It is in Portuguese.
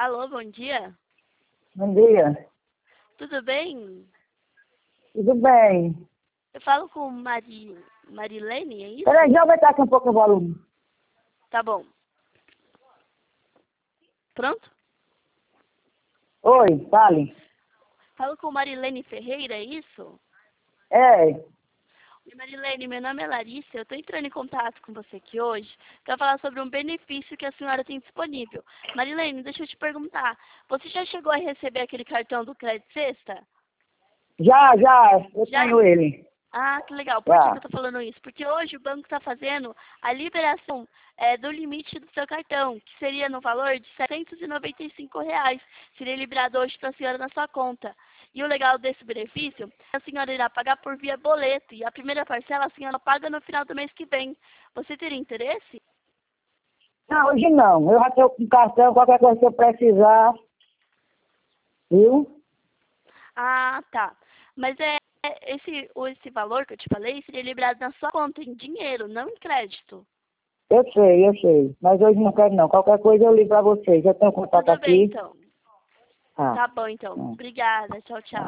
Alô, bom dia. Bom dia. Tudo bem? Tudo bem? Eu falo com Marilene, é isso? Peraí, já aumentar aqui um pouco o volume. Tá bom. Pronto? Oi, fale. Falo com Marilene Ferreira, é isso? É, Oi, Marilene, meu nome é Larissa. Eu estou entrando em contato com você aqui hoje para falar sobre um benefício que a senhora tem disponível. Marilene, deixa eu te perguntar. Você já chegou a receber aquele cartão do Crédito Sexta? já, eu Já? tenho ele. Ah, que legal. Por que eu Já. estou falando isso? Porque hoje o banco está fazendo a liberação do limite do seu cartão, que seria no valor de R$ 795. Seria liberado hoje para a senhora na sua conta. E o legal desse benefício, a senhora irá pagar por via boleto. E a primeira parcela a senhora paga no final do mês que vem. Você teria interesse? Não, hoje não. Eu já estou com cartão, qualquer coisa que eu precisar, viu? Ah, tá. Mas esse valor que eu te falei seria liberado na sua conta em dinheiro, não em crédito. Eu sei. Mas hoje não quero não. Qualquer coisa eu ligo pra vocês. Eu tenho contato Tudo bem, aqui. então. Ah, Tá bom, então. ah, Obrigada. Tchau, tchau. ah.